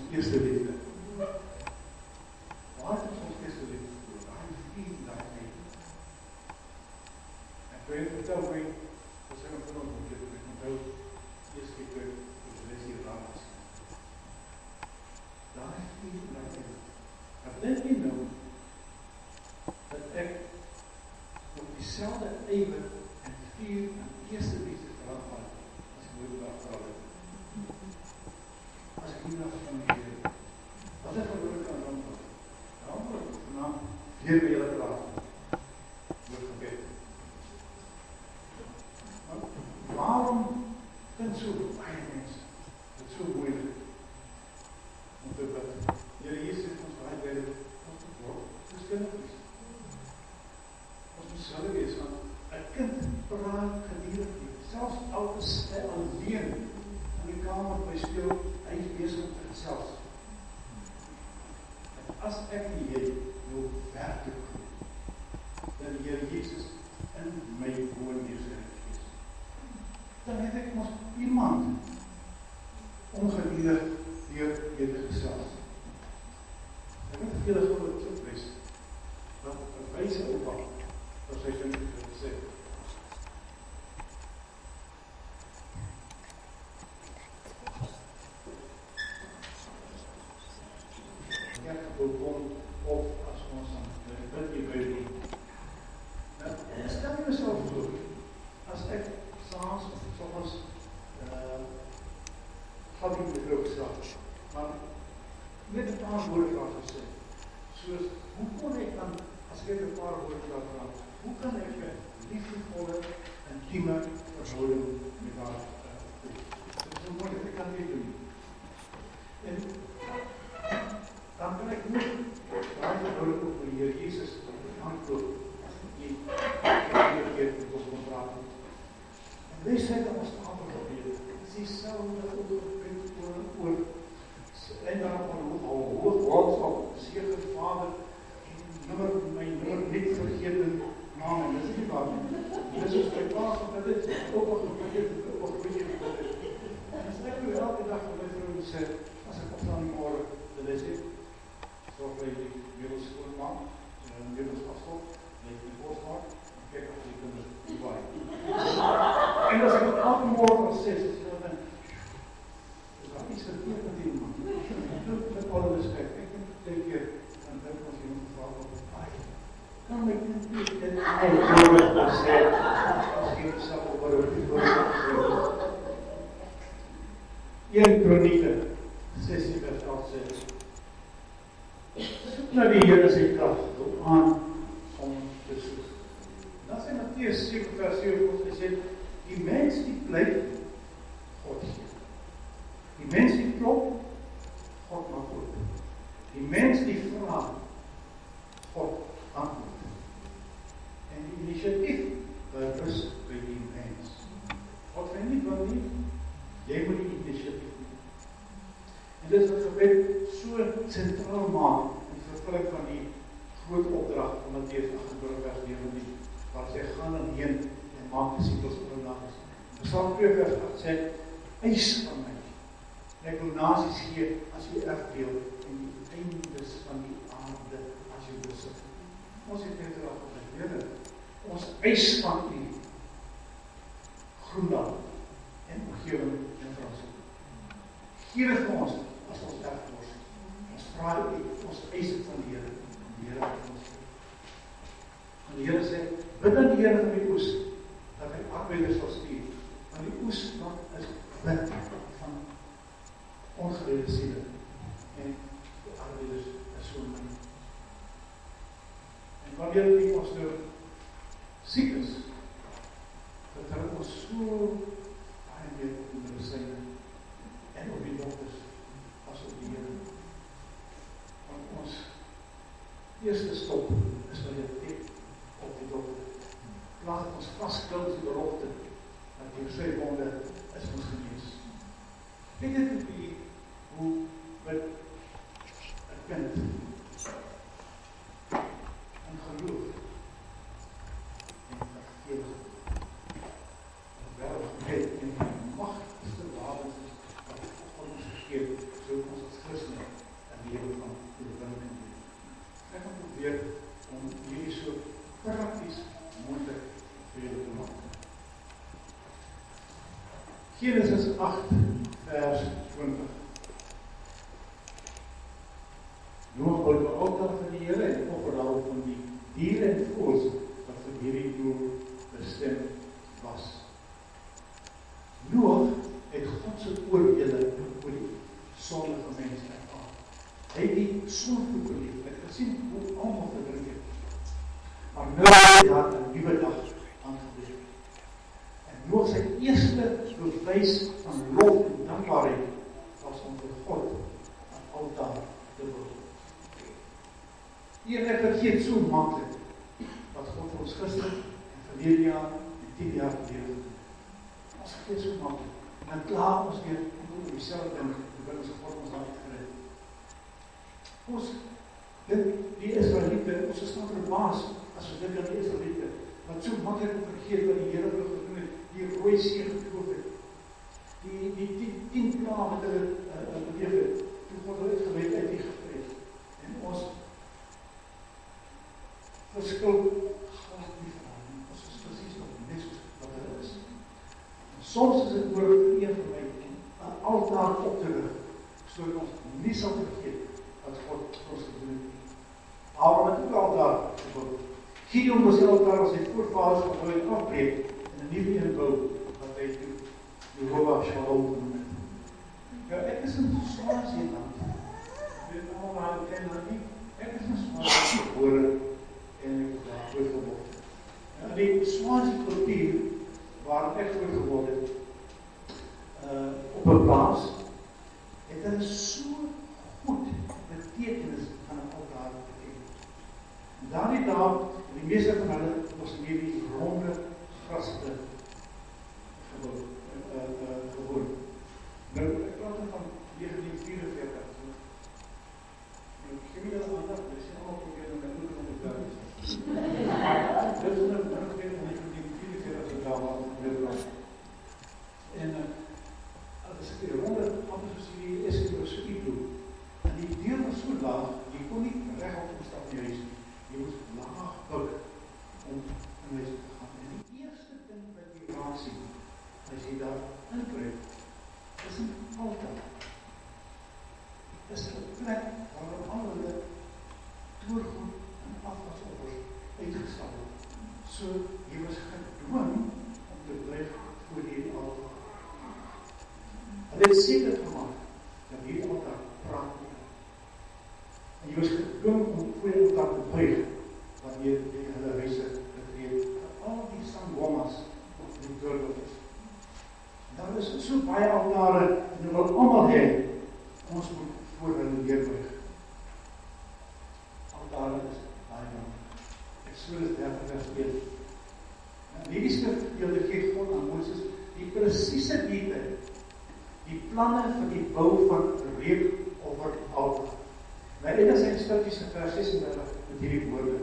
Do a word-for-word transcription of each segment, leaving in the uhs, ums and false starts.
eerste liefde. Waar is ons eerste liefde? Daai vuur, daai liefde. En toe jy vertel my, dat sy nog vinnig moet dit, ek onthou, eerst keer toe, toe sy les hier raad is. Daai vuur, daai liefde. Maar dink jy nou, dat ek op dieselfde ywer en vuur en eerste liefde verhaal van, as ek moet afval het. As ek nie nog van die Heer, wat ek verloor kan rondom. Daarom word ek vanavond weer by julle praat. Word gebed. Maar waarom vind so baie mense dit so moeilik om te bid? Here Jesus het ons baie baie ons te word, soos kindertjies. Ons moet sille wees, want 'n kind praat gedurig nie. Selfs elke stel alleen in die kamer by speel, hy is besig om dit selfs. En as ek en jy nou werklik dat die Here Jesus in my woon neergesit is, dan het ek mos iemand ongedurig deur jy te gesels. Ek weet dat julle groot so wees, dat 'n wyse oupa, wat sy vind het gesê. Ek kom op as ons aan die bid die Bybel. Nou, stel jy myself voor, as ek saans of soms uh, had ek die vrou geslaag, maar net 'n paar woorde vraag gesê, soos, hoe kon ek dan, as ek net 'n paar woorde vraag vraag, hoe kan ek 'n liefdevolle, intieme verhouding met haar doen? Dit is so moeilik, ek kan dit doen. En dan kan ek nie daai verhouding op die Here Jesus antwoord die die keer wat ons kon praat. En wie sê dat ons antwoord op dit? Dit is dieselfde oor oor en dan op hoe hoog word op seker Vader en nommer my nommer nie vergeet in naam en dis nie waar nie. Dis is my plaas op dit ook op gebeur op gebeur. En as ek nou elke dag met my vrou sê, as ek opstaan in die môre, dan is dit zorg dat je die middels schoon maakt, een middels afstop, dat je die borst maakt, en kijk of je kunt die waaien. En als ik het elke morgen al zes, is dat dan, is dat iets verkeerd met die man. Met alle respect. Ik denk twee keer, en dan als je een vrouw op het waaien. Kan ik niet dit eigenlijk zeggen, als je het zelf op wat ik voor Eerste Kronieke, zestien vers elf zes. Soek na die Here sy krag, doop aan om te soek. Dan sê Matteus sewe vers sewe ons gesê, die mens die pleit, God gee. Die mens die klop, God maak oop. Die mens die vra, God antwoord. En die initiatief berus by die mens. God sê nie wil nie, jy moet die initiatief. En dit is wat gebed so sentraal maak in die vervulling van die groot opdrag van Matteus agtentwintig vers negentien, waar sê, gaan dan heen en maak disippels van nasies. Psalm twee vers agt sê, eis van my, en ek wil nasies gee as jy erfdeel en die eindes van die aarde as jy besit. Ons het net raak op die Here, ons eis van u groenland en omgewing en Fransel. Gee dit vir ons as ons erfdeel. Ons vra u, ons eis dit van die Here, die Here van ons. En die Here sê, bid aan die Here van die oes, dat hy arbeiders sal stuur. Want die oes is wit van ongereede siele. En die arbeiders is so min. En wanneer die ons nou siek is, dat hulle ons so baie meer op die medisyne en op die dokters as op die Here. Want ons eerste stop is wanneer dit op die dokter. Laat ons vastklou die belofte dat die sy wonde is ons genees. Weet dit op die hoe met een kind in geloof en vergeving en wel gebed en die machtigste wapens wat God ons gegeven, so ons as Christen Genesis agt vers twintig. Noag bou 'n altaar vir die Here en offer daarop van die diere en voëls wat vir hierdie doel bestem was. Noag het God se oordeele oor die sondige mens ervaar. Hy het die sonde beleef, hy het gesien hoe almal verdrink het. Maar nou het daar 'n nuwe dag aangebreek. En Noag sy eerste bewys van lof en dankbaarheid was om vir God 'n altaar te bou. Hier ek vergeet so maklik wat God vir ons gister en verlede jaar en tien jaar gelede. Ons vergeet so maklik. En dan klaar ons weer oor dieselfde ding, terwyl ons God ons daar gered. Ons dit die Israeliete, ons is nou verbaas as ons dink aan die Israeliete, wat so maklik vergeet wat die Here vir hulle gedoen het, die Rooi See getroof het. Die die die tien plaae wat hulle uh, beleef het, toe God hulle uitgelei uit Egipte het. En ons verskil glad nie van hulle. Ons is presies nog net soos wat hulle is. En soms is dit nodig vir een van my om 'n altaar op te rig, sodat ons nie sal vergeet wat God ons gedoen het. Abraham het ook 'n altaar gebou. Gideon moes die altaar as sy voorvaders gebou en afbreek en 'n nuwe een bou wat hy toe Jehovah Shalom genoem het. Ja, ek is in Swaziland land. Ek weet allemaal ken dat nie. Ek is in Swaziland gebore en ek is daar grootgeword. Ja, die Swazi kultuur waar ek grootgeword het, uh, op 'n plaas, het hulle so goed betekenis van 'n altaar geken. En daardie dae, die meeste van hulle was meer die ronde graste gebou, uh, uh, gewoon. Nou, ek praat van negentien vierenveertig. Nou, ek gee nie dat aandag, ek sê allemaal probeer om my oor om te daar is. Dit is nou, nou weer van negentien vierenveertig daar waar ons weer was. En, uh, as ek die ronde, anders as die Eskimo so iets doen, en die deur was so laag, jy kon nie recht op die stap in die huis nie. Jy moest laag buk om in huis te gaan. En die eerste ding wat jy raak sien, as jy daar inkruip, is een altaar. Dit is een plek waar al hulle toergoed en afwasoffers uitgestap word. So, jy was gedwing om te blijf voor die altaar. En dit is seker gemaakt, dat die altaar praat met jou. En jy was gedwing om voor die altaar te buig, wanneer jy hulle huise gekreed. Al die sangwamas die doorloop is. Daar is so baie altare, en hulle wil allemaal hê, ons moet voor hulle neerbuig. Altare is baie lang. Exodus dertig vers een. En hierdie skrifgedeelte gee God aan Moses die presiese detail, die planne vir die bou van reep over altaar. Nou, dit is sy instructies in vers sesendertig met hierdie woorde.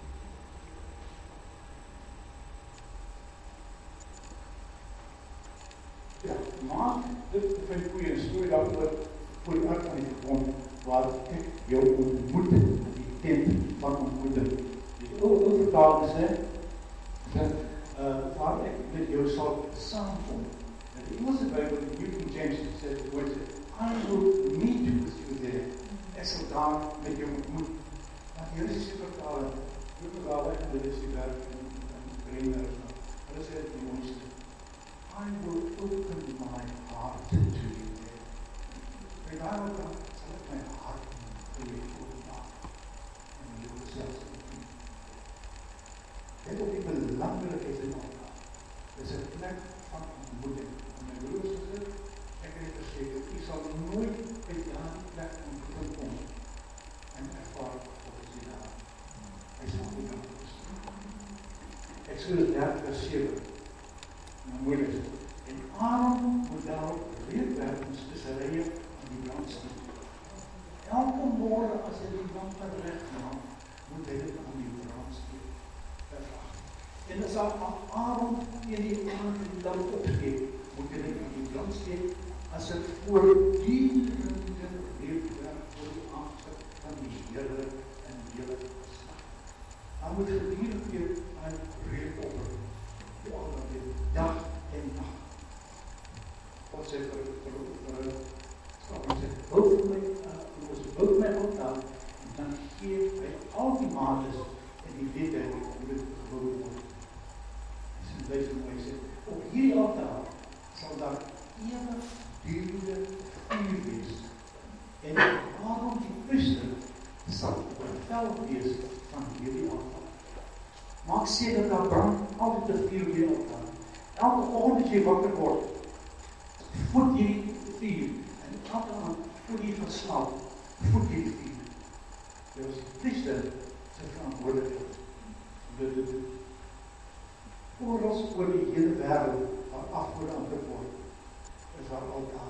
Ja, maar dit vind ek goeie story daaroor voor die aard van die grond, waar ek jou ontmoet in die tent van ontmoeting. Die oude vertaling sê, dat uh, waar ek met jou sal saamkom. En die Engelse Bijbel, die New King James, sê die woord, I will meet with you there. Ek sal daar met jou ontmoet. Maar die Russische vertaling, die vertaling, en dit is die werk in Bremer, hulle sê het die mooiste. I will open my heart to you there. En daarom dan sal ek my hart vir jou openmaak. En jy wil selfs ontmoet. Dit is die belangrikheid in altaar. Dit is 'n plek van ontmoeting. En my broers en susters, ek het verseker, ek sal nooit by daardie plek ontmoeting kom en ervaar wat is die daar. Hy sal nie kan verstaan. Exodus dertig vers sewe. Nou moeilik is. En Aaron moet daarop reepwerpens tussen rye aan die brand steek. Elke môre as hy die brand recht maak, moet hy dit aan die brand steek. En as Aaron in die aand die lamp opsteek, moet hy dit aan die brand steek, as het voortdurende reepwerp voor die aangezicht van die Here en die hele geslag. Hy moet gedurig weer aan reep opper. Die dag en nacht. sal oorvel wees van hierdie altaar. Maak seker dat brand altyd 'n vuur op die altaar. Elke oggend as jy wakker word, voed hierdie vuur, en elke aand voed jy van slaap, voed hierdie vuur. Jy was die priester sy verantwoordelikheid om dit te doen. Oral oor die hele wêreld waar afgode aanbid word, is daar altaar.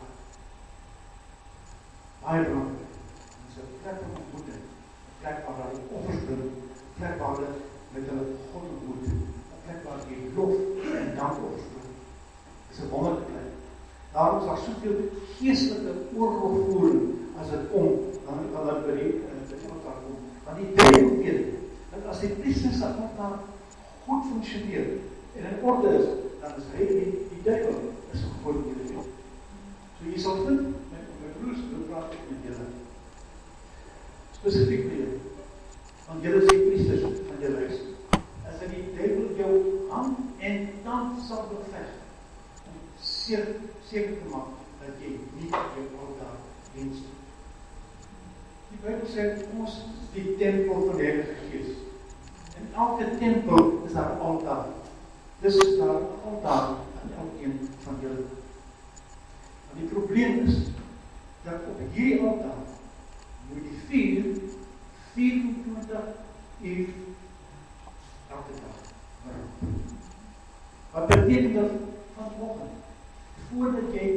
Baie belangrijk. Dit is 'n plek van ontmoeting, 'n plek waar hulle offers bring, 'n plek waar hulle met hulle God ontmoet, 'n plek waar jy lof en dank offers bring. Dit is 'n wonderlike plek. Daarom is daar soveel geestelike oorlogvoering as dit kom, dan kan hulle by die, uh, by die altaar kom. Want die duivel weet, dat as die priesters dat altaar goed functioneer, en in orde is, dan is hy die, die duivel, is een groot hele. So jy sal vind, met my broers, hoe praat ek met julle? Spesifiek met julle. Want julle is die priesters van julle huis. As hy die duivel jou hand en tand sal beveg, om seker, seker te maak, dat jy nie jou altaar diens doen. Die Bybel sê, ons is die tempel van die Heilige Gees. In elke tempel is daar 'n altaar. Dis is daar 'n altaar aan elkeen van julle. Maar die probleem is, dat op hierdie altaar moet die vuur vierentwintig uur elke dag brand. Wat beteken dat vanoggend, voordat jy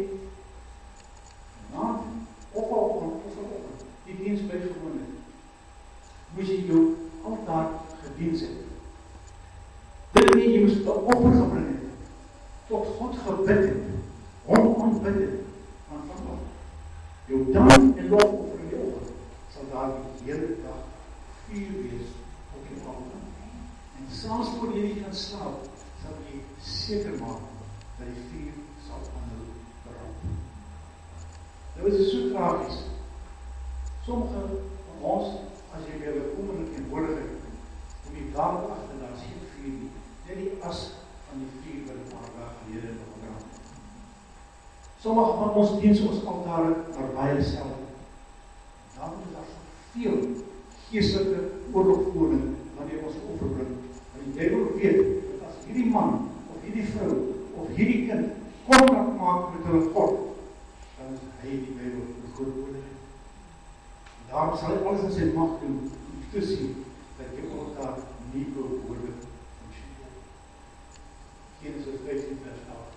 na of vanoggend of vanoggend die diens bygewoon het, moes jy jou altaar gediens het. Dit nie, jy moes 'n offer gebring het, tot God gebid het, hom aanbid het, aan vanoggend. Jou dank en lof offer in die oggend, sal daar die hele dag vuur wees op die altaar. En selfs voor jy gaan slaap, sal jy seker maak dat die vuur sal aanhou brand. Dit is so tragies. Sommige van ons, as jy weer bekommer in teenwoordigheid, om die dag agter, daar is geen vuur nie. Net die as van die vuur wat een paar dae gelede nog brand. Sommige van ons diens ons altare maar baie self. Daarom is daar soveel geestelike oorlogvoering wanneer ons offer bring. Want die duivel weet dat as hierdie man of hierdie vrou of hierdie kind kontak maak met hulle God, dan is hy die duivel die groot oorlog. Daarom sal hy alles in sy mag doen om te sien dat jou altaar nie behoorlik functioneer. Genesis vyftien vers elf.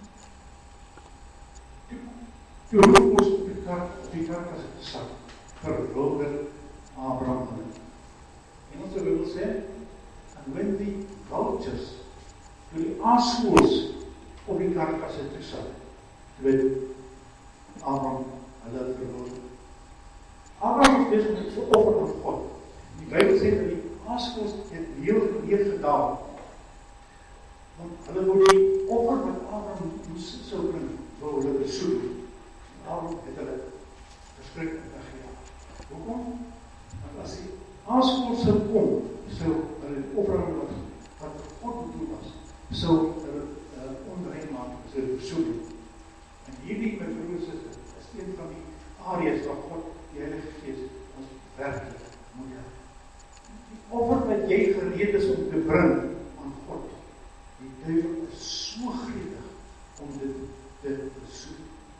Toe roep ons op die kar, op die karkas het gesak, verwilder Abraham hulle. En ons Bybel sê, and when the vultures, toe die aasvoëls op die karkas het gesak, toe het Abraham hulle verwilder. Abraham is bezig met sy offer aan God. Die Bybel sê dat die aasvoëls het heel neergedaal. Want hulle wou die offer wat Abraham moes sou bring, wou hulle besoek. Daarom het hulle verskrik weggejaag. Hoekom? Want as die aasvoëls sou kom, sou hulle die offer wat, wat God bedoel was, sou hulle uh, onrein maak, sou besoek. En hierdie, my broers, is, is een van die areas waar God die Heilige Gees ons werklik moet hê. Die offer wat jy gereed is om te bring aan God, die duivel is so gretig om dit te besoek.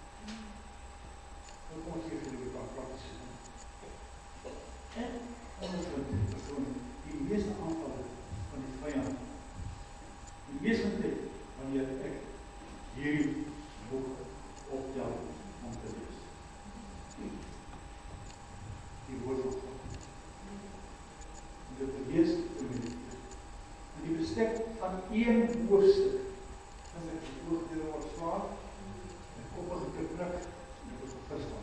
Wat kom ek hier vir die paar praktische doen? En ondervind die persoon die meeste aanvallen van die vijand. Die meeste tyd wanneer ek hierdie boek optel om te lees. Die woord van God. En dit lees in die, in die bestek van een hoofdstuk, as ek die oog deur word slaan, en koppel geknik, en ek is vergislaan.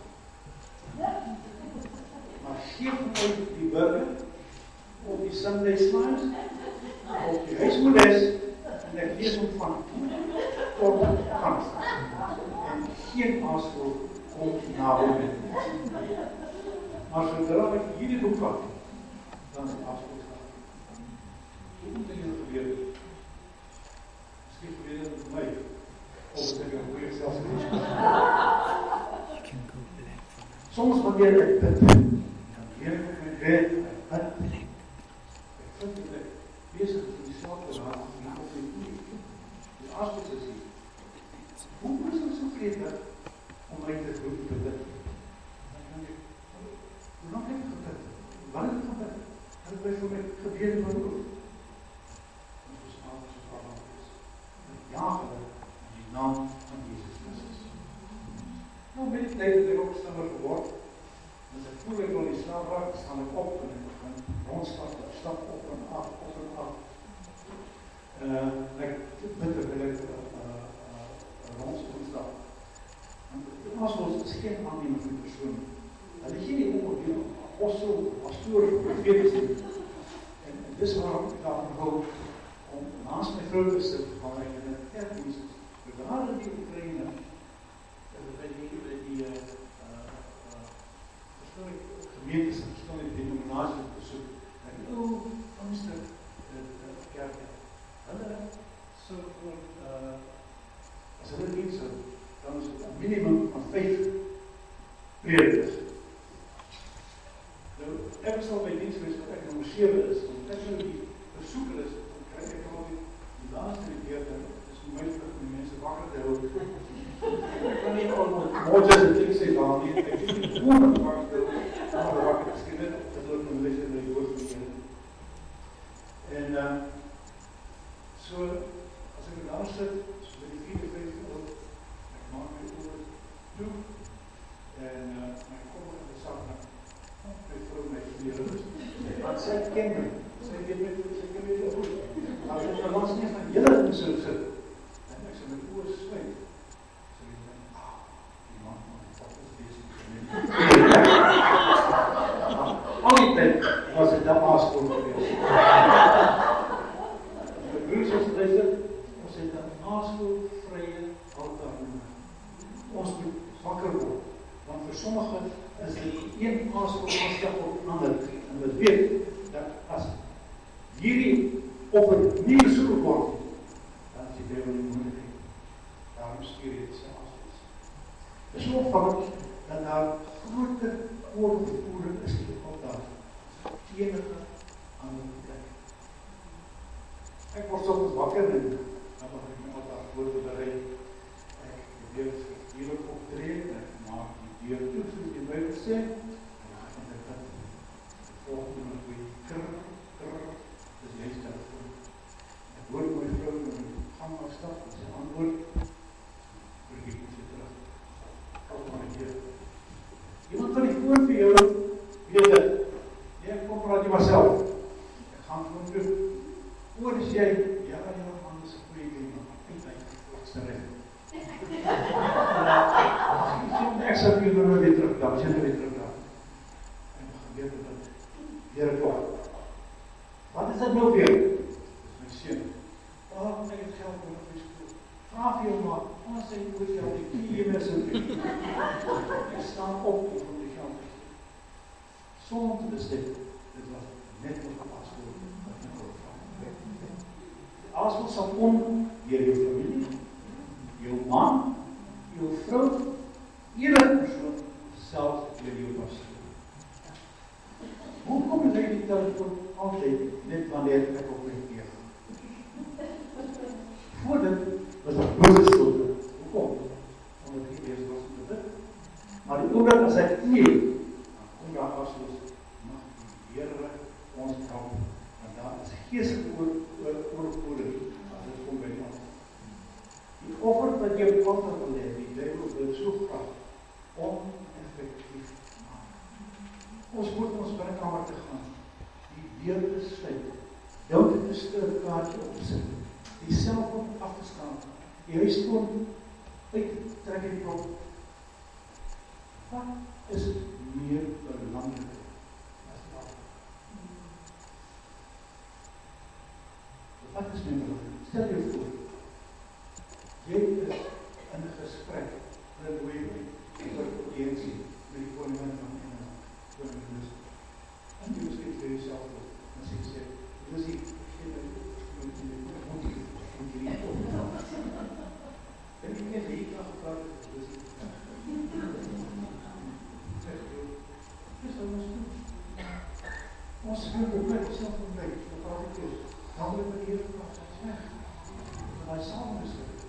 Maar geef my die burger, op die Sunday Slides, op die huismoedes, en ek lees hom van tot gans. En geen aasvoël kom na hom met. Maar sodra ek hierdie boek vat, dan is die aasvoël gaan. Hoe moet dit nou gebeur? Miskien gebeur dit met my, of het ek een goeie selfspreek. Soms wanneer ek bid, dan leer ek met my weet, ek vind dat ek bezig is in die selfde raad, en op die nie. Dus Asbos is hier. Hoe is het so gretig om my te roep te bid? Dan kan ek, hoe lang heb ek gebid? Wat heb ek gebid? Het ek by vir my gebede beroep? En soos Asbos is wat is. Ja, gebid in die naam van Jesus Christus. Nou, met die tyd het ek ook slimmer geword. As ek voel ek wil nie slaap raak, staan ek op en ek gaan rondstap, ek stap op en af, op en af. Uh, ek bid ek wil ek uh, rondstap. En Asbos is geen aannemende persoon. Hulle gee nie om op die apostel, pastoor, profeet is. En, en dis waarom ek daarvan hou om naast my vrou te sit, waar ek in het kerkdienst is. Maar daar in die Oekraïne, by die, by die uh, uh, verskillende gemeentes en verskillende denominaties besoek. En o, dan is dit die kerk. Hulle so gewoon, uh, as hulle nie so, dan is het een minimum van vijf predikers. Nou, ek is al by dienst geweest wat ek nummer zeven is, want ek nou die besoeker is, dan krijg ek al die, die laatste keer, dit is moeilijk om die mense wakker te hou. Ek kan nie al moedjes en ting sê waar nie, ek is nie gewoon om wakker te hou, maar wakker is nie net, dat ook nog lees in die woord bekennen. En, uh, so, as ek daar sit, so by die vierde, vijfde oor, ek maak my oor toe, en uh, my kommer in die sak, oh, my vrou my verleer, want sy ken my, sy weet my, sy ken my heel goed, as ek nou langs nie van julle in so sit, en ek sy my oor sluit, sy weet my, ah, die man van die pap is bezig, al die tijd was het daar Asbos geweest. Broers ons luister, ons het een Asbos-vrye altaar nodig. Ons moet wakker word, want vir sommige is dit een Asbos aanstap op ander, en we weet dat as hierdie offer nie besoek word, dan is die duivel nie moeilijk. Daarom stuur het sy Asbos. Het is so opvallend dat daar grote oorgevoering is die altaar, enige ander plek. Ek word soms wakker en dan mag ek my altaar voorbereid. Ek probeer het hierop optree, ek maak die deur toe, soos die Bybel sê, en dan gaan ek dat die volgende met my krr, krr, dis juist daarvoor. Ek hoor my vrou met my gang afstap, en sy antwoord, vergeet my sy terug. Kom maar hier. Iemand kan die voor vir jou, weet dit, nee, kom praat jy maar self. Ek gaan gewoon toe. Hoor is jy, ja, ja, man, dis een goeie ding, man, ek weet wat is te recht. Ek sal vir jou nou weer terug, dan is jy nou weer terug daar. En dan gaan weer dat, weer het op. Wat is dat nou weer? Dis my sien. Oh, ek het geld nodig vir skool. Vraag vir jou maar, ons sê jy moet geld, ek kie jy my so weer. Ek staan op om die geld te gee. Sonder te bestek, dit was net nog gepast worden. Asbos sal kom deur jou familie, jou man, jou vrou, enige persoon, selfs deur jou pastoor. Hoe kom jy die telefoon altyd, net wanneer ek op my keer? Voor dit was daar bose stilte. Hoe kom? Omdat ek nie eers was om dit. Maar die oomblik as ek nie, dan kom daar Asbos, mag die Here ons help, want daar is geestelike oor oorvoering, as dit kom by ons. Die offer wat jy op altaar wil hê, die duivel wil so graag oneffectief maak. Ons moet ons binnekamer te gaan, die deur te sluit, jou te stilkaartjie opsit, die selfoon af te staan, die huisfoon uit te trek en klop. Wat is meer belangrik as dat? Wat is my belangrijk? Stel jou voor, jy is in een gesprek met een goeie audientie met die koningin van Engeland, koningin Elizabeth. En jy miskien vir jouself op, en sy sê, Lizzie, ek gee my, moet jy moet jy nie op. En jy ken die graag gepraat met Lizzie. Ons wil beplek, ons self beplek, wat altijd is. Dan wil ik met de Heer gebracht, dat is weg. Dat wij samen is geweest.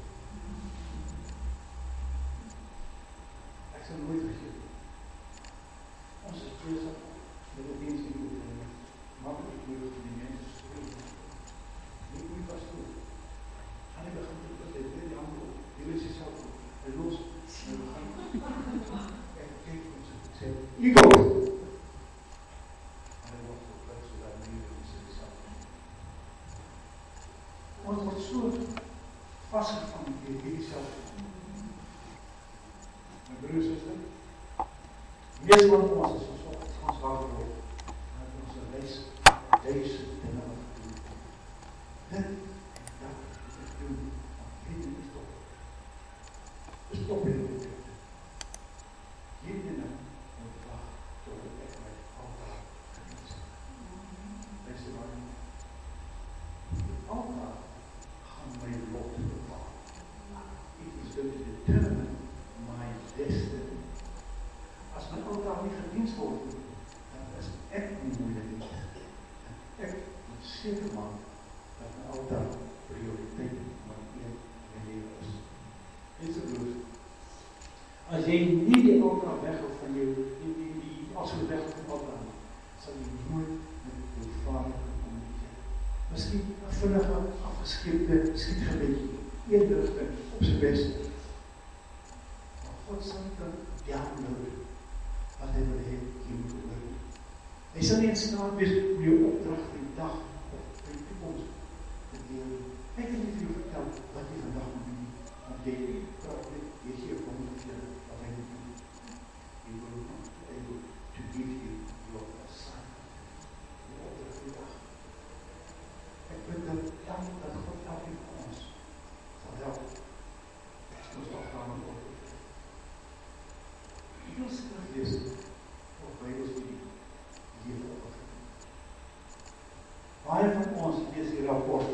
Ik zal nooit vergeten. Onze keer met de dienst in de makkelijk terug van die mensen spreken. Ik moet pas doen. En ik begin te doen, dat is die andere. Die wil zichzelf los. En we gaan. En ik kijk op ze. Ik zeg, Igor! En hij wordt verplekt, zodat hij niet in zichzelf. Want het wordt zo vastgevangen in jezelf. Mijn broers is het. Meest van ons is ons op het gans water op. We hebben onze reis deze dingen wat doen. Dit en dat moet ik doen. Want dit is toch. Dus stop in de tijd. Hier binnen moet ik wachten tot ik echt met altaar geniet. Deze man. Het altaar gaan mijn lot bepalen. It is going to determine my destiny. Als mijn altaar niet gediend wordt, dan is het echt niet moeilijk. En echt moet zeker maken dat mijn altaar prioriteit nummer één in mijn leven is. Dit is het broers. Als je niet die altaar weghoudt van je, die, die, die, als je weghoudt van altaar, zal je nooit met je vader kunnen communiceren. Misschien een vinnige, afgeschipte schietgebedje, eerder op zijn best. Maar God zal niet dan downloaden. Wat hij wil heen, hier moet gebeuren. Hij zal niet in staat wees om je opdracht in de dag of in de toekomst te delen. Hij kan niet je vertellen wat je vandaag moet doen. Want je praat niet, je hier voor moet vertellen wat hij moet doen. He will not be able to give you your assignment. Je opdracht in de dag. Ik ben dat dank dat God elke van ons zal helpen. Ons opgave wordt. Ik wil straks lezen of Bijbelstudie hierover. Baie van ons lees die rapport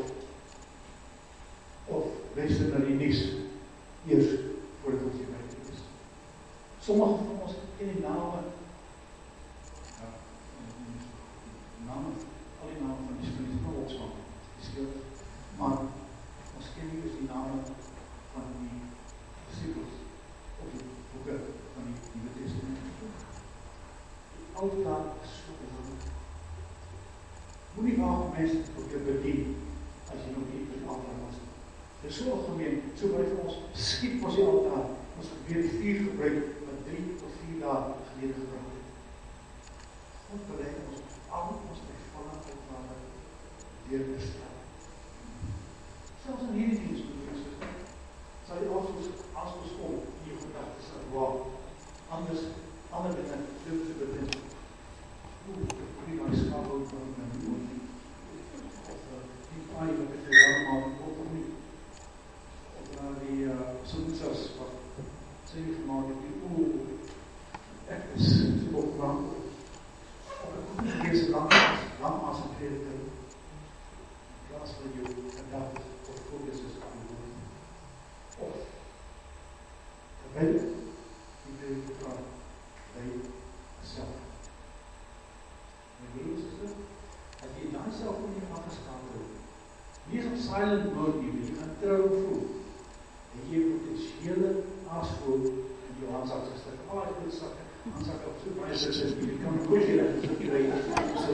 of luister na die nuus eers voordat ons die Bybel lees. Sommige van ons ken die name, ja, name, al die name van die skrif van Oxfam, die skrif, maar ons ken nie eens die name van die disciples of die boeke van die Nieuwe Testament. Die altaar is so belangrijk. Moenie waag om mense op jou bedien as jy nog nie by die altaar was. Dit is so algemeen, so baie van ons skiet ons die altaar. Ons weer die vuur gebruik wat drie of vier dae gelede gebruik het. God bereid ons al ons bevallen altaar weer te stel. Selfs in hierdie dienst, sal jy as ons om in jou gedagtes sal waar anders, ander dinge dit te bedien. Oeh, ek kan nie my skakel van my oor nie. Of die paai wat ek vir allemaal ook nie. Of na die uh, soensas wat sê nie gemaakt het die oeh, ek is so opbrand. Of ek ook nie deze lang as een prediker. In plaas van jou gedagtes of focus is aan die woord. Of terwyl die prediker praat by myself. My broers is dit, as jy na self in die afgestaan word, nie is op silent mode nie, jy gaan trouw voel, en jy potentiële aasvoel in jou handsak gestik. Ah, ek wil sakke, handsak op soek, maar jy sit, jy kan my koosje leggen, so jy weet, jy sit.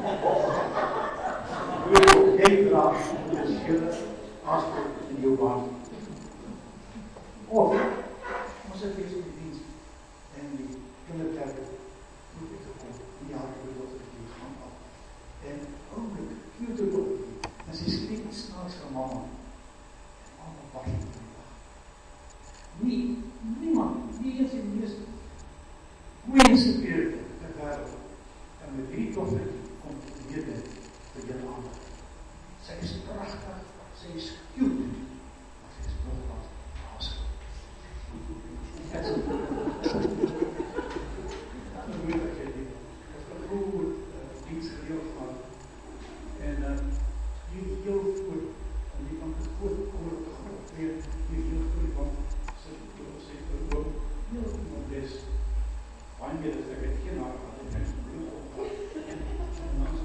Jy wil jy draag, potentiële aasvoel in jou baan. Of, ons het wees in die dienst, en die kinderkerk, moet ek gekom, die jaar gebeurt dat ek die gang af. En oomlik, hier toe op die, en sy skreef iets snaaks van mama. En mama was in die dag. Nie, niemand, nie eens die meest goeiense periode ter wereld. En met die dochter komt die hele vir julle aandag. Sy is prachtig, sy is cute, maar sy is nogmaals awesome. Ek sê, dat moet ek jy nie. Ek het een goed dienst gedeeld gehad. En uh, die heel goed, en die van het goed koor te gaan optreden, die heel goed van sy verhoog, heel iemand is. Wanneer is ek het geen haar gehad, en ek is bloed opgehad. En dan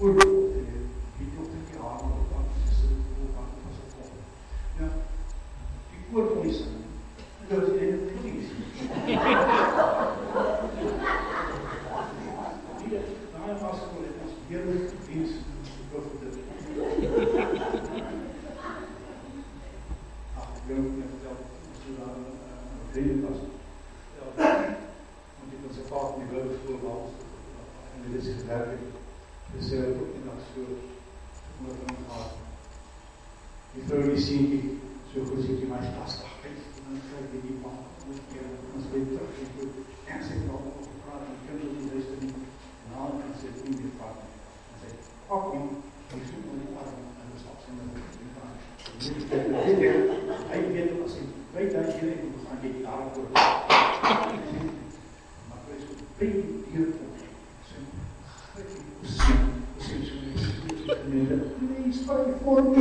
voorbeeld te geven. Die dokter die haar op wat is dit hoe wat was op kom. Ja. Die koor kon nie sing. En dit was die ene van die dienst. Die daai was kon dit ons heerlik dienst over dit. Ach, ek wil net vertel, as jy daar een vrienden was, want ek ons een paard in die bouwschool was, en dit is gewerkt, dus sy het ook in dat school, moet van ons gaan. Die vrou die sien die, so goed sê die my lastig uit, en dan krijg die die man, moet keer, ons weet terug, en goed, en sy het al opgepraat, en die kinders die luister nie, en dan kan sy het nie meer vaart nie, en sy, pak om, en soek met die arm, en ons op sy middel, hy weet dat as hy buit daar hier en moet gaan die daar voor maar hy is op baie deur op sy gekkie sien sien so nie please pray for me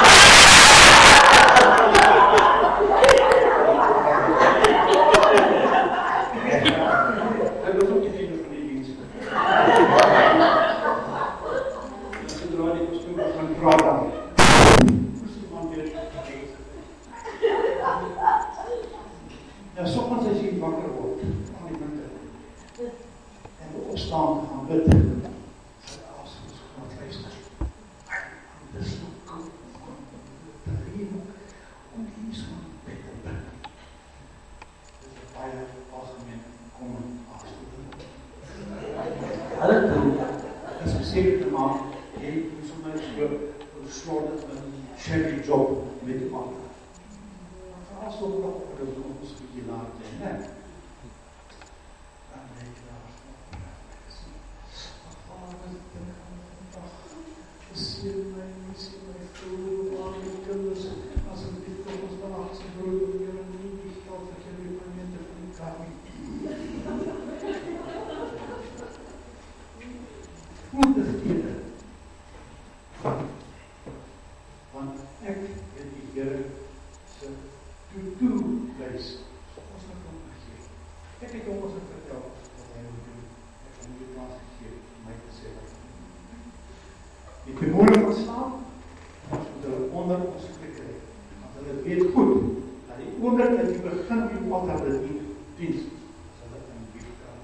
hy was ook die ene van die dienst en sodra die kostuum gaan praat dan ja, soms as jy wakker word, van die winter, en opstaan gaan bid, sy asem is gaan luister. Dit is nog koud, te reën, om hier so'n bed te bid. Dit is een baie algemeen common aanstoot. Hulle doen, is om seker te maak, jy moet soms so slordig met die shabby job met die ander. Als we nog op de ons die laten hè. Dan denk je daar zie mij, zie mij vroeg, aan die kinders, als een dit voor ons dan achter zijn broer, we willen niet die geld dat je nu van minder van die kamer. Voel de verkeerde. Want ik wil die Heer to-do-lijst. Ons moet hom gegeven. Ek het hom ons vertel wat hy moet doen. Ek het hom die kans gegeven om my te sê wat hy moet doen. Die temoorde van slaap, ons moet hulle onder ons gekry. Want hulle weet goed, dat die oomblik dat die begin die altaar dit die dienst, is hulle in die vertel.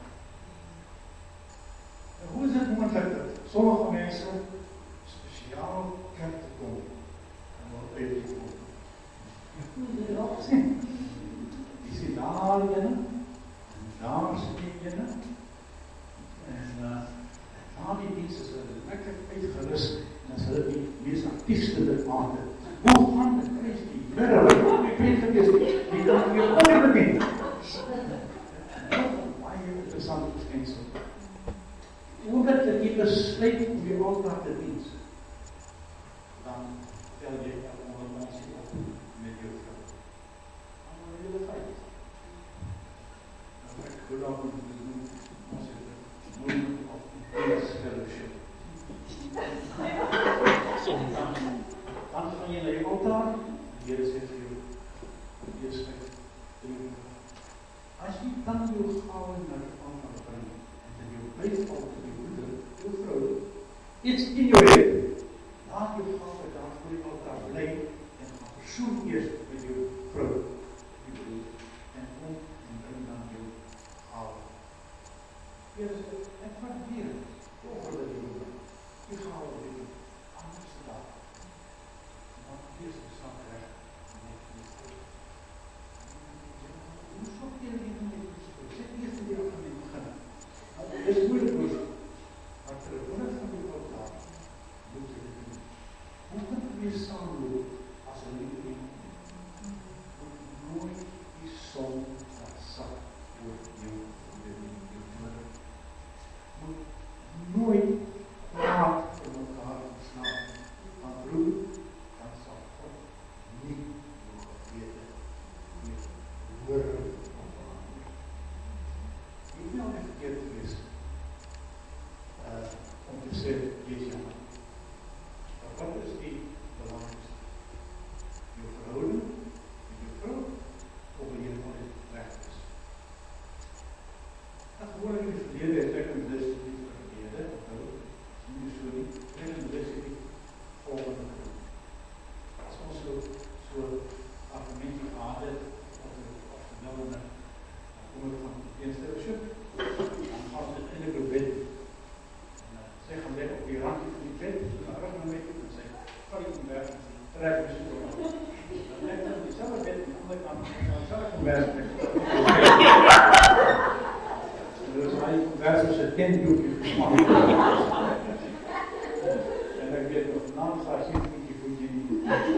En hoe is dit moontlik dat sommige mense spesiaal kerk te kom en word uitgevoerd? Hoe is dit al gezien? Die sien daar jyne, en daar sien die jyne, en uh, na die dienst is hulle lekker uitgerust, en is hulle die meest actiefste dit aande. Hoe gaan dit krijg die middel, die krijg gewees, die kan hier onderbekend. Nog een baie interessante beschensel. Omdat dat jy besluit om die altaar te dienst, dan tel jy een ondermansie op met jou vrou. Dan wil jy dit uit. Nou ek wil dan moet doen, ons het een moeilijk op die Praise Fellowship. Dan, dan gaan jy na die altaar, die Heer sê vir jou, jy skryf, as jy dan jou gave na die altaar bring, en jou blijf al te die moeder, jou vrou, iets in jou head, laat jou gave daar voor die altaar bly, en gaan persoon eerst met jou vrou, die broer, en kom en bring dan jou gave. Heer sê, ek waardeer, ongeluk die moeder, die gave die moeder, anders te laat. Maar eerst is dat recht, net niet goed. Hoe stop jy die niet goed? Zit eerst in die algemeen beginnen. Het is moeilijk moeilijk, maar ter wille van die altaar moet jy dit doen. Hoe kan het weer samenloop as een lieveling? Moet nooit die som dat sak oor jou living, jou moeder. Moet nooit praat van elkaar ontslaan. Want broer, dan sal God nie jou gewete meer hoor. Jy hoef nie al die verkeerd te wees uh, om te sê, jy is jammer. Maar wat is die belangrijkste? Jou verhouding met jou vrou, of in jou van dit recht is. En gewoon in die verlede, het ek in dis die verlede, onthou, nie so nie. meester besoek. Dan gaan ze in die bed. En uh, sy gaan lê op die randjie van die bed, so na rug na my toe, en sy vat die kombers en sy trek my so op. Dan lê ek dan die selfe bed, en ander kant, en dan sal ek kombers trek. En dus hy kombers op sy tentdoekje gesmaak. En ek weet nog, naam staan geen voetje voetje nie.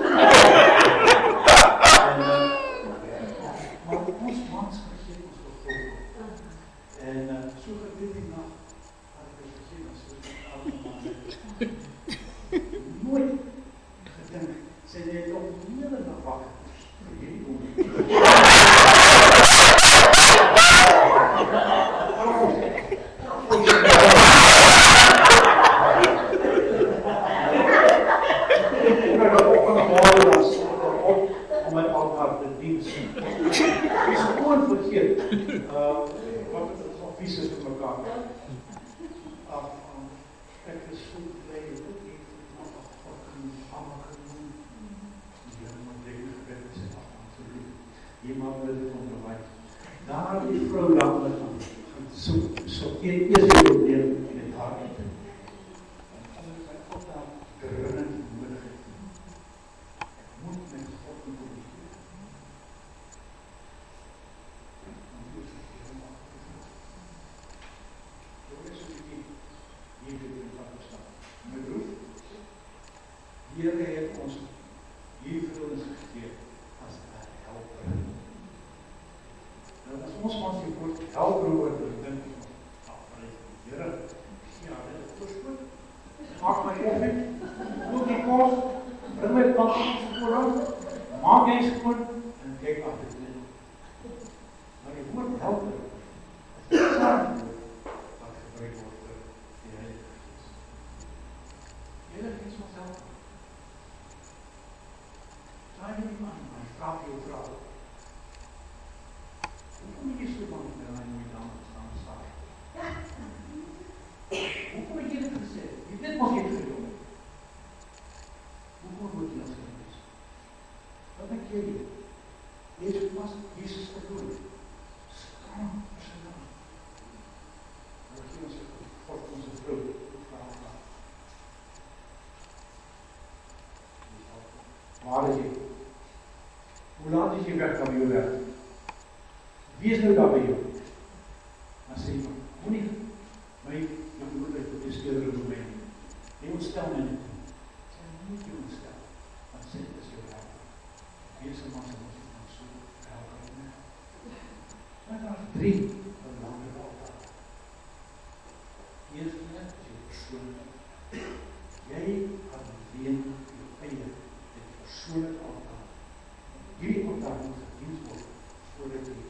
En, uh, maar ons mans vergeet ons gevolg. En uh, so gebeur die nacht, had ek het vergeet, as soos die oude man het. Nooit gedink, sy net op die hele nacht wakker. Vir hierdie oor. Daar die vrou lang met hom, so, so een eerste probleem met haar uit. En anders my God daar gerinnend nodig het. Ek moet met God communiceren. Dan moet ek helemaal afgevuld. Door is het die hier in die vlak bestaan. My broer, Here het ons hier vir ons gegee as 'n helper. Nou, as ons mans die woord helper hoor, dan dink ons, nou, Here, ja, dit is voorspoed. Maak my koffie, kook die kos, bring my pakkies vooraan, maak jy skoon, en kyk af dit net. Maar die woord helper, is die saam woord, wat gebruik word vir die Heilige Gees. Die Heilige Gees ons helper. Saai jy die man, maar vraag jou vraag. Hoekom het jy so bang vir my nooit aan staan staan? Hoekom het jy dit gesê? Jy dit mag jy gedoen. Hoekom moet jy ons gedoen? Wat ek jy dit? Jy is pas Jesus gedoen. Skam vir sy naam. Wat gee ons God onze vrou? Waar is jy? Hoe laat is jy weg van jou werk? Wie is nou daar by jou? Dan sê jy, moenie my jou moeilijk op die skilder door my. Jy ontstel my nie. Sê, moet jy ontstel. Want sê, dit is jou helper. Wees een man, moet jy dan so helper nie. Maar daar is drie belangrike altaar. Eerste is jou persoonlik. Jy gaan alleen jou eie dit persoonlik altaar. Hierdie altaar moet gediend word voordat jy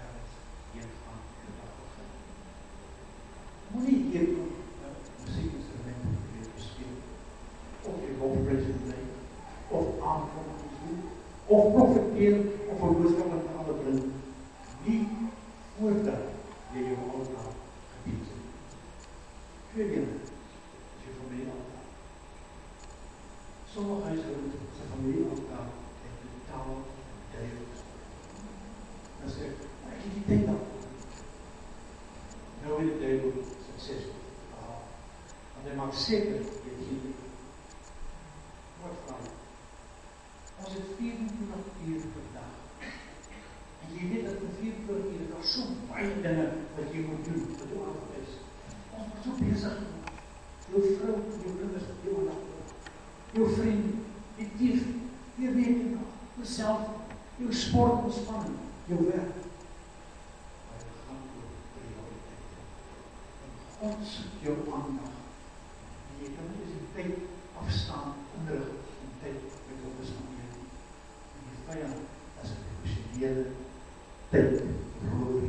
moenie hier kom, muziekinstrumenten probeer bespeel, of jy hofprijzen bly, of aankondigings doen, of profiteer, of een boodskap aan alle bring, nie voordat jy jou altaar gediend het. Tweede, is jou familie-altaar. Sommige huishoudens, sy familie-altaar, het totaal duidelijk. Dan sê ek, maar ek het die tyd al. Nou het die duivel sukses behaal. Want hy maak seker, jy het hier. Wat vraag? Ons het vierentwintig uur per dag. En jy weet dat in vierentwintig uur daar so baie dinge wat jy moet doen, wat jou aanval is. Ons moet so bezig gemaakt. Jou vrou, jou kinders, jou ander, jou vriend, die dief, jou rekenaar, jou self, jou sport, ontspanning, jou werk. God soek jou aandag. Jy kan nie die tyd afstaan, onderrig en tyd met op is van jy. En die vijand is een emotionele tyd roer.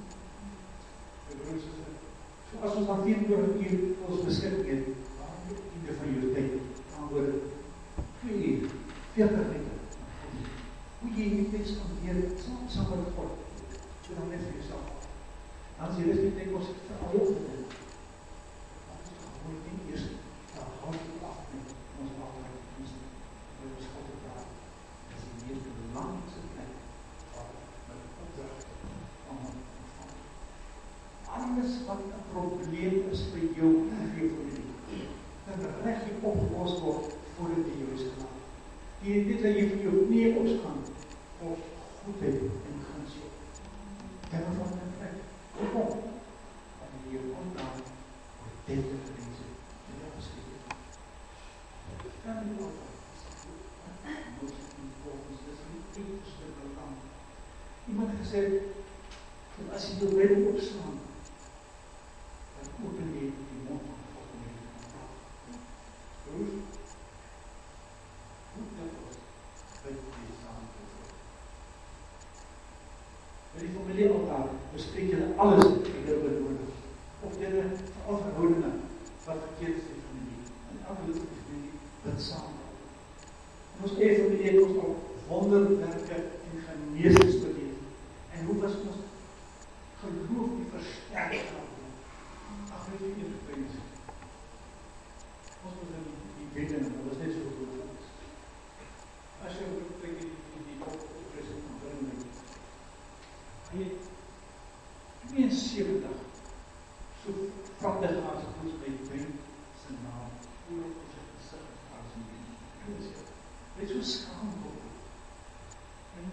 So as ons dan vierentwintig uur ons beskikking het, waarom die einde van jou tyd, dan oor twee uur, veertig meter. Hoe jy die tyd spandeer, saam, saam met God, so dan net vir jouself. Dan is die rest die tyd ons vir al jou gedink. Moet nie eerst daar houd af met ons altaar kies met ons God te praat. Dat is die meest belangrijkste plek waar we met opdracht allemaal ontvangen. alles wat 'n probleem is vir jou en vir jou familie, dan reg jy opgelos word voordat jy jou is gemaak. Jy weet dat jy vir jou knieë opstaan of goedheid en guns. Terwyl van my plek, kom op, en jy ontaan oor dit te verdienste, en jy afskeid. Kan jy ook iemand het gesê, dat as jy jou Bybel opslaan, dan open jy die mond van God om jy te kan praat. Broers, hoe dat was, by die samen te voeren. By die familiealtaar bespreek jy alles in jou bedoeling. Of jy veral verhoudinge, wat verkeerd is in die familie. En elke lid van die familie, wat samen. En ons eie familie het ons al wonderwerke en geneesings beleef. En hoe was ons geloof die versterk gaan? Ach, weet jy nie vreemd. Ons was in die bedden, dat was net so goed. As jy ook kyk die die opgepresse van brengen, en jy tweeënsewentig so prachtig as ons by Ben sy naam oor op sy gezicht as in die net so skaam word. En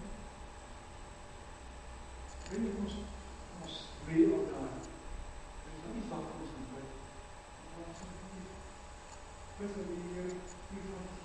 weet jy ons ons twee elkaar dit is nie wat ons kan bid ons kan bid bid vir die Heer die van ons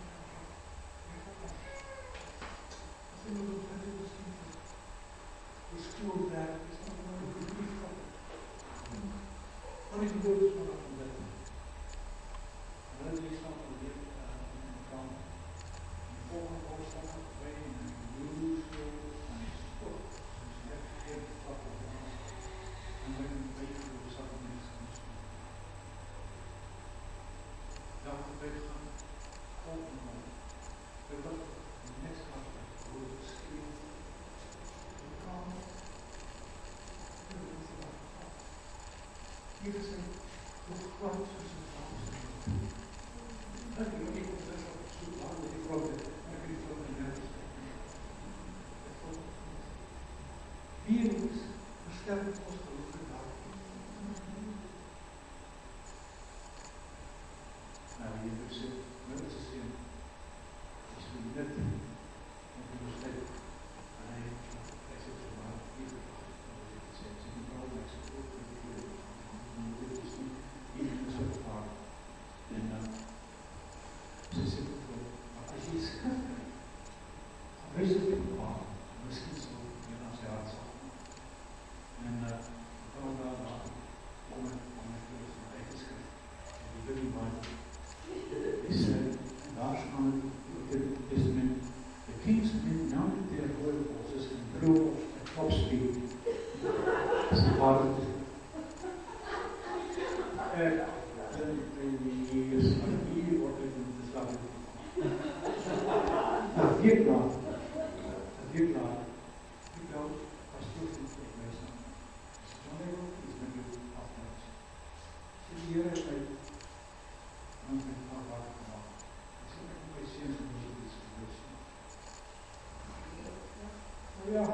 as jy moet ons bid ons kind die skoolwerk is dan maar die brief van dan is die dood is maar van bid en dan is die stand van die kan die volgende opstand van die en die nieuwschool en die sport soos net gegeven wat op ons en wij een beetje door de zaken mensen kunnen zien. Welke weg gaan volgen we? We willen net gaan door het geschreven. We kan hier is een nog groot zoals een vrouw zijn. Dat is ook niet op de zoek aan die grote, maar die grote nergens. Virus versterkt ons geloof in daar. Nou, hier heb je met het systeem. Is er net en je moet net en hij hij zegt zo maar hier het zegt ze niet altijd zo goed dit is niet hier in de zwarte en dan ze zitten voor maar als je schrift hebt wees het in de waan misschien zo in als je hart zal en uh, dan kan daar laten om het om het voor zijn eigen schrift en die wil niet maken is uh, en daar staan het in het testament the kings did not their royal horses and drew at top speed as the father did en die is van hier wordt het in de stad na vier jaar na vier jaar ik wil als toevoeging voor mij staan wanneer ook iets met u afneemt zie je hier is mij dan ben ik van wakker gemaakt ik zie dat ik bij zin van muziek iets gebeurd oh ja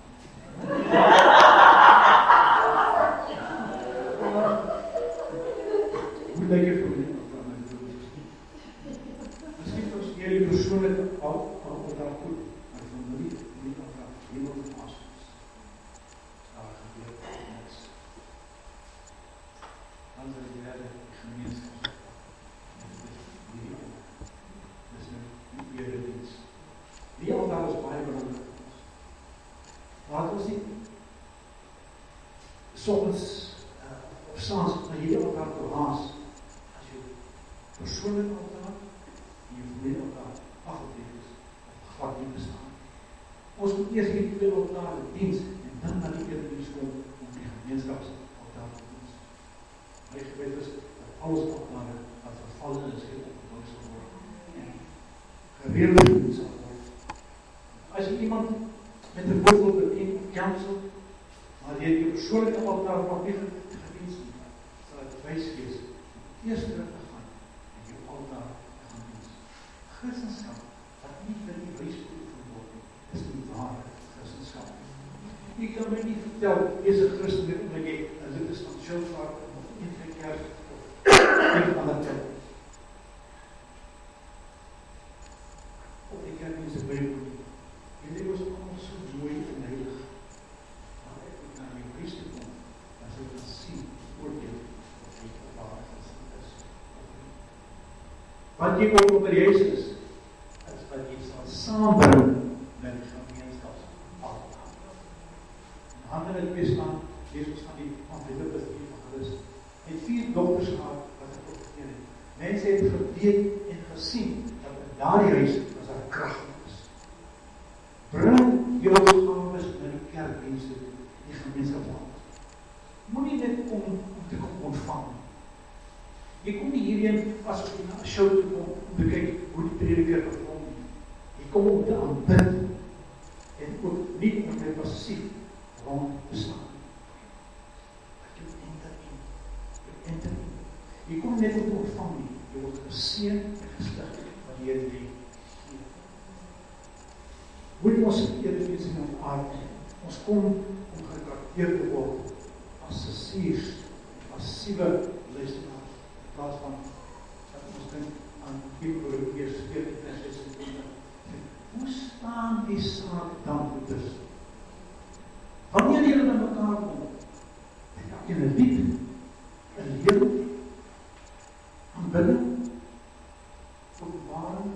hoe denk je voor mij misschien was jullie persoonlijk al al daar goed maar van de niet niet afvraag iemand van afstand daar gebeurt niks dan zijn die hele gemeenschap dus een eredienst die altaar is baie belangrijk laat ons nie soms uh, of saans na hierdie altaar te haas as jy persoonlik altaar en jy familie altaar afgetrek is of glad nie bestaan. Ons moet eers die twee altaar diens en dan na die eredienst kom om die gemeenskapsaltaar te diens. My gebed is dat alles altaar wat vervallen is heel opgebouw sal word en gereelde diens sal word. As jy iemand met een woord bedien of counsel, maar jy het jou persoonlijke altaar wat nie gedienst nie, sal het wijs wees, eerst terug te gaan en jou altaar te gaan dienst. Christenskap, wat nie vir die wijs beoefen word nie, is die ware Christenskap. Jy kan my nie vertel, jy is een Christen, omdat jy een lid is van Wat jy ook op die huis is, is wat jy sal saambring met die gemeenskapsaltaar. In Handelinge twee staan, lees ons van die van Filippus vier van Christus. Hy het vier dokters gehad wat hy opgeteen het. Mense het geweet en gesien dat in daardie huis was daar krag is. Bring jou gawes na die kerkdienste toe, die gemeenskapsaltaar. Moenie net kom om te kom ontvang. Jy kom nie hierheen as jy na 'n show toe kom om te kyk hoe die prediker perform nie. Jy kom om te aanbid en ook nie om net passief rond te staan. Ek jy enter in. Jy enter in. Jy kom net om te ontvang nie. Jy word geseën en gestig wanneer jy gee. Hoe die ons eerder wees in ons aard, ons kom om getrakteer te word as sessiers, passieve luisteraars. In plaas van dat ons dink aan Hebreërs veertien vers sesentwintig. Hoe staan die saak dan dus? Wanneer julle na mekaar kom, het ek in 'n lied, 'n leer, aanbidding, openbaring,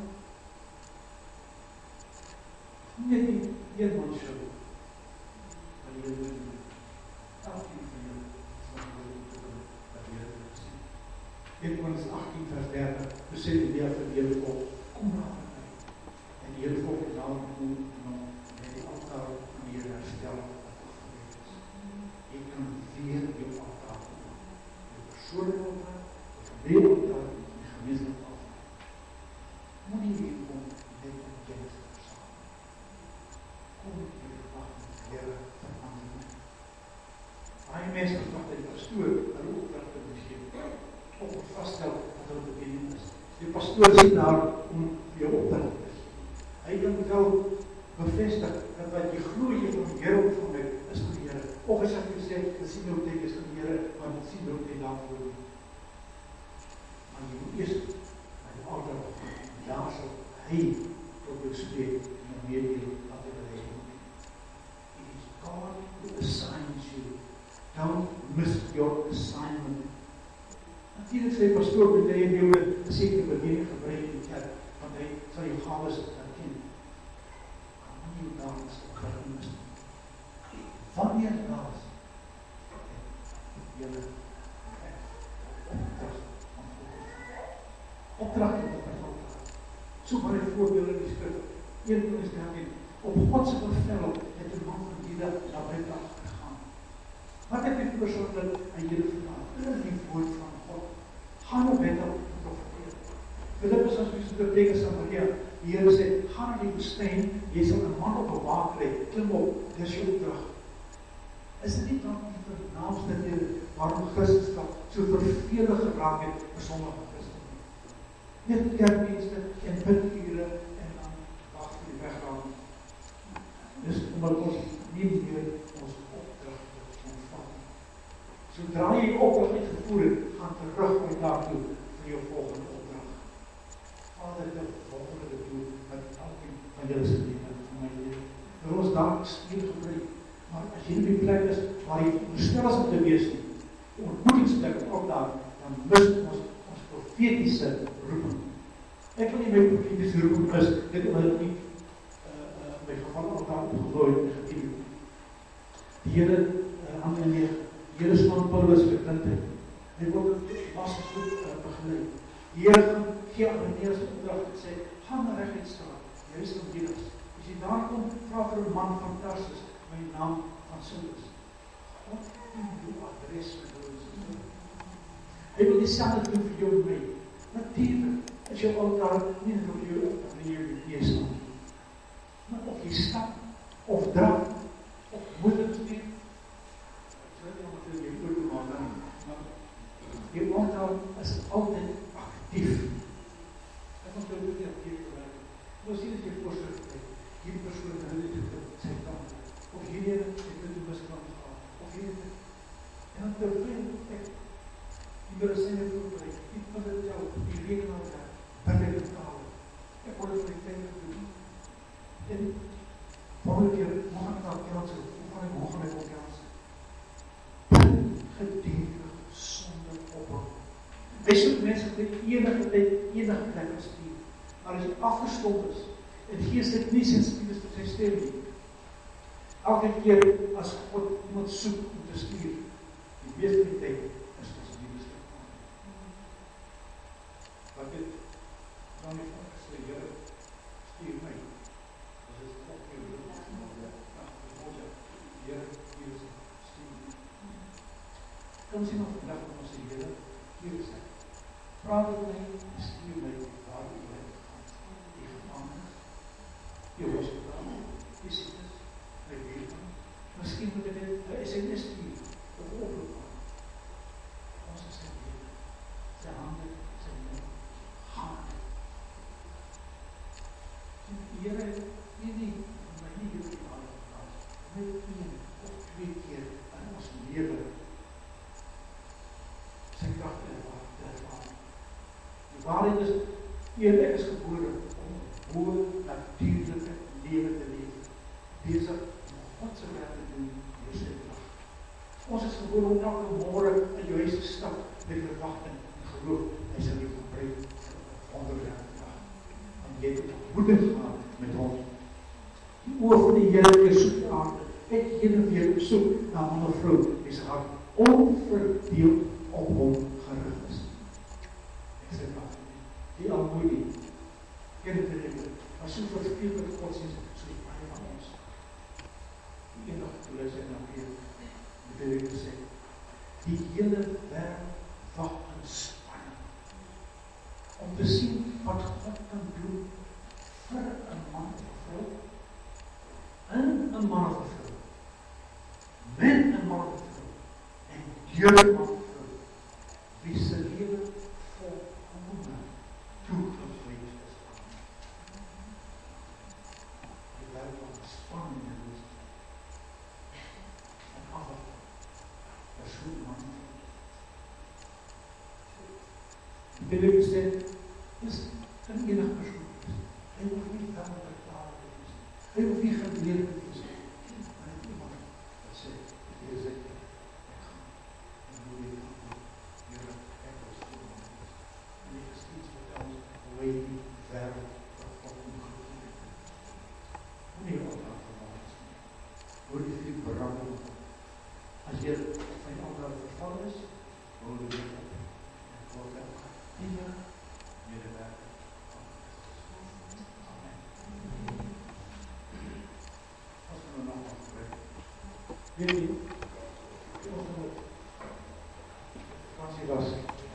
net die eenman show, wat julle doen, elkeen van julle, wat julle doen, wat julle doen. eerste Korintiërs agttien vers dertig, toe sê die Heer vir die hele volk, kom na my. En die hele volk het daarom gedoen om met die altaar aan die Heer herstel wat ook geweest is. Jy kan weer jou altaar doen. Jou persoonlijke altaar, jou familie altaar, jou gemeenskap altaar. Moet nie weer kom net om kennis te verstaan. Kom hier wacht met die Heer verander my. Baie mense verwacht dat die pastoor hulle opdracht te gee. Of vaststel wat hulle bediening is. Die pastoor sien daar om jou opdracht te gee. Hy kan wel bevestig dat wat jy glo jy van die Here ontvang het, is van die Here. Of as ek sê, jy sien nou tyd is van die Here, want jy sien nou tyd daarvoor nie. Maar jy moet eerst met die altaar opgaan. Daar sal hy tot jou spreek en meedeel wat hy wil hê. It is God who assigns you. Don't miss your assignment. Natuurlik sê pastoor moet hy in jou 'n sekere bediening gebruik in die kerk, want hy sal jou gawes erken. Kan nie jou dans op gemis nie. Wanneer dans? Julle opdracht op die altaar. So baie voorbeelde in die skrif. Eerste Korintiërs dertien. Op God se bevel het 'n man van Juda na buite afgegaan. Wat het hy veroorsaak aan julle verlaat? In die woord van gaan op Bethel te profeteer. Filippus as jy so preek in Samaria, die Here sê, gaan na die woestyn, jy sal 'n man op 'n waak kry, klim op, dis jou opdrag. Is dit nie dan die vernaamste rede waarom Christendom so vervelig geraak het vir sommige Christene? Net kerkdienste en bidure en dan wag vir die weggaan. Dis omdat ons nie meer ons opdrag ontvang. Sodra jy die opdrag uitgevoer het, gaan terug by daartoe vir jou volgende opdrag. Vader, ek wil volgende doen met elkeen van julle se lewe van my lewe. Wil ons daar stuur gebruik, maar as jy nie die plek is waar jy verstel is om te wees nie, die ontmoetingsplek op daar, dan mis ons ons profetiese roeping. Ek wil nie my profetiese roeping mis, dit omdat ek nie uh, uh, my geval op daar opgegooi en gedien. Die Here uh, aan my lewe, die Here staan Paulus verklind het. Hy word was goed uh, begeleid. Die Here gaan gee aan die Neers opdracht en sê, gaan na reguitstraat, jy is van Judas. As jy daar kom, vraag vir 'n man van Tarsus, met die naam van Saulus. God doen jou adres vir jou. Hy wil dieselfde doen vir jou en my. Natuurlijk, as jou altaar nie net op jou wanneer jy die staan. Maar of jy stap, of draf, of moeders neem, ek weet nie wat jy goed te maak dan, maar die altaar is altyd actief. Ek moet jou nie actief gebruik. Nou sien as jy voorstel gebruik, hierdie persoon het hulle dit sy kant, of hierdie het dit die miskant gehad, of hierdie het, en dan terwijl ek die medisyne voorbereid, die van dit jou, die rekenaar daar, binne die taal, ek word het vir die tijd doen. En volgende keer, mag ek na Kels, of van ek mag ek op Kels, geduldig sonder ophou. Hy soek mense wat enige tyd, enige plek bestuur. Maar as jy afgestomp is, en geestelik nie sensitief is tot sy stem nie, elke keer as God iemand soek om te stuur, die meeste die tyd is ons die beste. Wat het dan die van gesê, Here, stuur my. As het ook jou wil, ja, die Here, hier is het, stuur. Kan ons nog vandag van ons sê, Here, hier is het. Praat met my, stuur my, waar die wil gaan. Die gevangenis, die hospitaal, die siektes, my buurman. Miskien moet ek net een S M S stuur, of oproep aan. Ons is sy Here, sy hande, sy mond, gaan. Die Here het nie nie, my nie heel die aarde geplaas, net een of twee keer in ons lewe sy kracht en waarde te ervaar. Die waarheid is, eerlijk is gebore om boe natuurlijke lewe te leef, bezig om Godse werk te doen door sy kracht. Ons is gebore om elke morgen in jou huis te stap met verwachting en geloof, hy sal jou gebruik om wonderwerk te dag. En jy het ontmoeting gaan met hom. Die oor van die Here weer soek die aarde, het heen en weer op soek na man of vrou, die sy hart onverdeeld op hom gerig is. Ek sê maar, die almoeie, ken het in die maar so verveel met godsdienst, so die baie van ons. Die ene dag toe luister na weer, die wil ek sê, die hele wereld wacht in spanning, om te sien wat God kan doen vir een man of vrou, in een man of vrou, met een man of vrou, en deur een man of vrou, wie sy lewe volkome toegewees is aan. Die wereld van spanning en rust, en afwachting, persoon man of vrou. Die wil ek sê, is in enig persoon wees. Hy hoef nie wel verklaar te wees. Hy hoef nie geleerd te wees. Maar hy het iemand wat sê, hier is ek, ek gaan. En hoe jy gaan doen, Here, ek wil stoel man wees. En die geskieds vertel ons, hoe hy die wereld wat God omgevoed het. Hoe nie aldaar verwaard is nie. Hoe die vriend berammel. As jy my aldaar verval is, hoe die weet op. En God het die medewerker van Christus. Amen. Als we nog wat gebruiken. Weet je, onze vakantie was,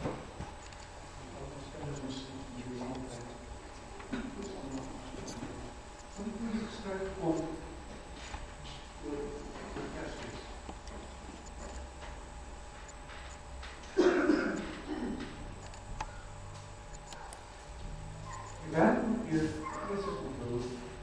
ons kinders ons in die landtijd, dus allemaal afgesloten. Want ik moet gestruikt komen door de kerstfeest. Die werk moet hier Christus onthouden